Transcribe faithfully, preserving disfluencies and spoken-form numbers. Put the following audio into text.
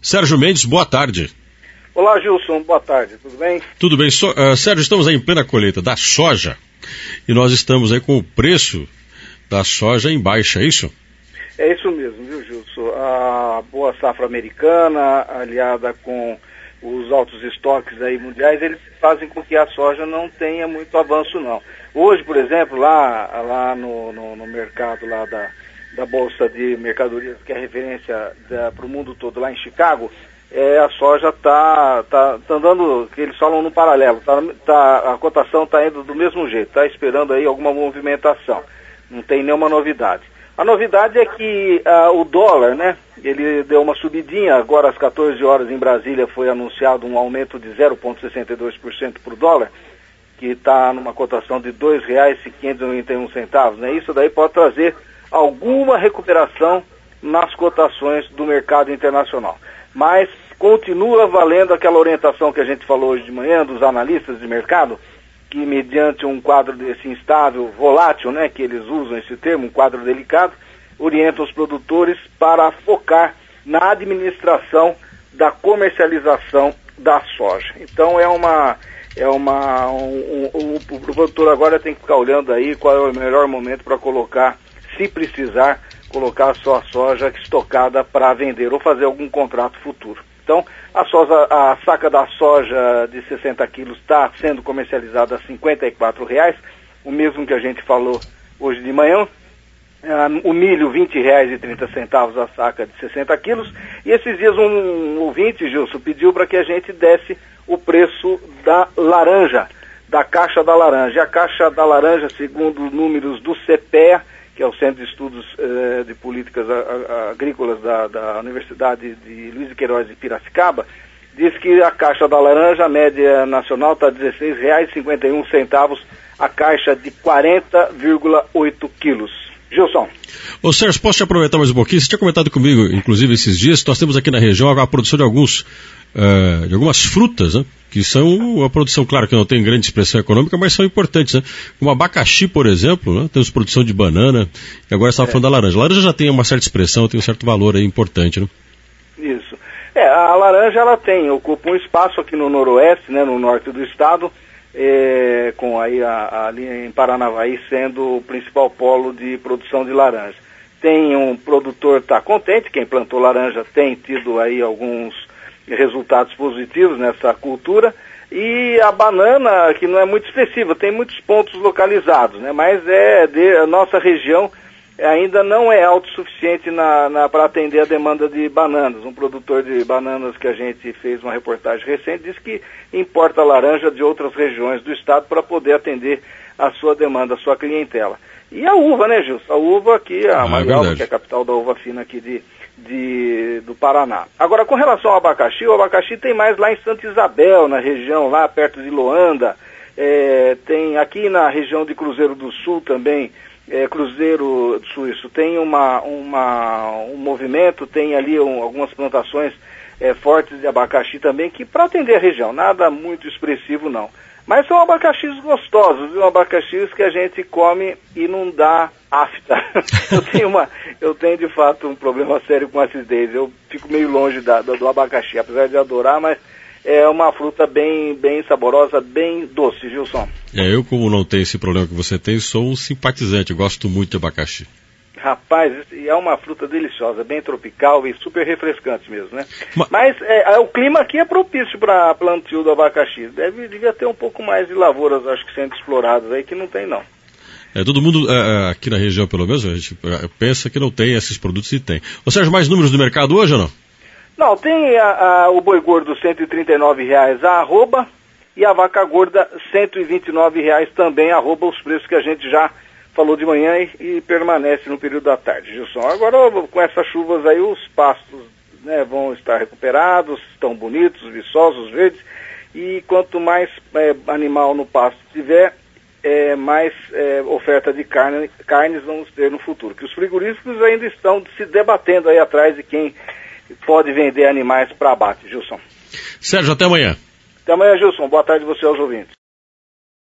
Sérgio Mendes, boa tarde. Olá, Gilson, boa tarde, tudo bem? Tudo bem. So, uh, Sérgio, estamos aí em plena colheita da soja e nós estamos aí com o preço da soja em baixa, é isso? É isso mesmo, viu, Gilson? A boa safra americana, aliada com os altos estoques aí mundiais, eles fazem com que a soja não tenha muito avanço, não. Hoje, por exemplo, lá, lá no, no, no mercado lá da, da Bolsa de Mercadorias, que é referência para o mundo todo, lá em Chicago, é, a soja está tá, tá andando, que eles falam no paralelo, tá, tá, a cotação está indo do mesmo jeito, está esperando aí alguma movimentação, não tem nenhuma novidade. A novidade é que uh, o dólar, né, ele deu uma subidinha, agora às quatorze horas em Brasília foi anunciado um aumento de zero vírgula sessenta e dois por cento para o dólar, que está numa cotação de dois reais e quinhentos e noventa e um centavos, né? Isso daí pode trazer alguma recuperação nas cotações do mercado internacional. Mas continua valendo aquela orientação que a gente falou hoje de manhã dos analistas de mercado, que mediante um quadro desse instável, volátil, né, que eles usam esse termo, um quadro delicado, orientam os produtores para focar na administração da comercialização da soja. Então é uma, é uma, um, um, um, o produtor agora tem que ficar olhando aí qual é o melhor momento para colocar, se precisar, colocar a sua soja estocada para vender ou fazer algum contrato futuro. Então, a, soja, a saca da soja de sessenta quilos está sendo comercializada a cinquenta e quatro reais, o mesmo que a gente falou hoje de manhã. Uh, o milho, vinte reais e trinta centavos a saca de sessenta quilos. E esses dias um, um ouvinte, Gilson, pediu para que a gente desse o preço da laranja, da caixa da laranja. E a caixa da laranja, segundo números do CEPEA, que é o Centro de Estudos eh, de Políticas a, a, Agrícolas da, da Universidade de Luiz de Queiroz de Piracicaba, diz que a caixa da laranja, a média nacional, está dezesseis reais e cinquenta e um centavos, a caixa de quarenta vírgula oito quilos. Gilson. Ô Sérgio, posso te aproveitar mais um pouquinho? Você tinha comentado comigo, inclusive, esses dias, nós temos aqui na região a produção de alguns, uh, de algumas frutas, né? Que são uma produção, claro, que não tem grande expressão econômica, mas são importantes, né? Como abacaxi, por exemplo, né? Temos produção de banana, e agora você estava é. falando da laranja. A laranja já tem uma certa expressão, tem um certo valor aí importante, né? Isso. É, a laranja, ela tem, ocupa um espaço aqui no noroeste, né, no norte do estado, É, com aí a, ali em Paranavaí sendo o principal polo de produção de laranja. Tem um produtor que está contente, quem plantou laranja tem tido aí alguns resultados positivos nessa cultura, e a banana, que não é muito expressiva, tem muitos pontos localizados, né? Mas é de, a nossa região ainda não é autossuficiente na, na, para atender a demanda de bananas. Um produtor de bananas que a gente fez uma reportagem recente disse que importa laranja de outras regiões do estado para poder atender a sua demanda, a sua clientela. E a uva, né, Gilson? A uva aqui, a ah, Marialva, é que é a capital da uva fina aqui de, de, do Paraná. Agora, com relação ao abacaxi, o abacaxi tem mais lá em Santa Isabel, na região lá perto de Loanda, é, tem aqui na região de Cruzeiro do Sul também, É, Cruzeiro Suíço, tem uma, uma, um movimento, tem ali um, algumas plantações é, fortes de abacaxi também, que para atender a região, nada muito expressivo não. Mas são abacaxis gostosos, viu? Abacaxis que a gente come e não dá afta. eu, tenho uma, eu tenho de fato um problema sério com acidez, eu fico meio longe da, do, do abacaxi, apesar de adorar, mas é uma fruta bem, bem saborosa, bem doce, Gilson. É, eu como não tenho esse problema que você tem, sou um simpatizante, gosto muito de abacaxi. Rapaz, é uma fruta deliciosa, bem tropical e super refrescante mesmo, né? Mas, Mas é, o clima aqui é propício para plantio do abacaxi. Deve, devia ter um pouco mais de lavouras, acho que sendo exploradas aí, que não tem não. É, todo mundo é, aqui na região, pelo menos, a gente pensa que não tem esses produtos e tem. Ou seja, mais números do mercado hoje ou não? Não, tem a, a, o boi gordo cento e trinta e nove reais a arroba e a vaca gorda cento e vinte e nove reais também, arroba, os preços que a gente já falou de manhã e, e permanece no período da tarde, Gilson. Agora, com essas chuvas aí, os pastos, né, vão estar recuperados, estão bonitos, viçosos, verdes, e quanto mais é, animal no pasto tiver, é, mais é, oferta de carne, carnes vamos ter no futuro. Que os frigoríficos ainda estão se debatendo aí atrás de quem pode vender animais para abate, Gilson. Sérgio, até amanhã. Até amanhã, Gilson. Boa tarde a você aos ouvintes.